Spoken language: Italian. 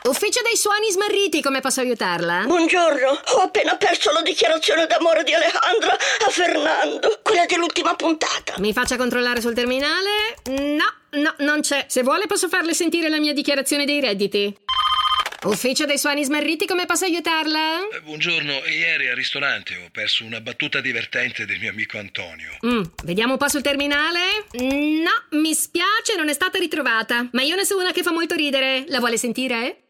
Ufficio dei suoni smarriti, come posso aiutarla? Buongiorno, ho appena perso la dichiarazione d'amore di Alejandra a Fernando, quella dell'ultima puntata. Mi faccia controllare sul terminale? No, non c'è. Se vuole posso farle sentire la mia dichiarazione dei redditi. Ufficio dei suoni smarriti, come posso aiutarla? Buongiorno, ieri al ristorante ho perso una battuta divertente del mio amico Antonio. Vediamo un po' sul terminale. No, mi spiace, non è stata ritrovata. Ma io ne so una che fa molto ridere. La vuole sentire?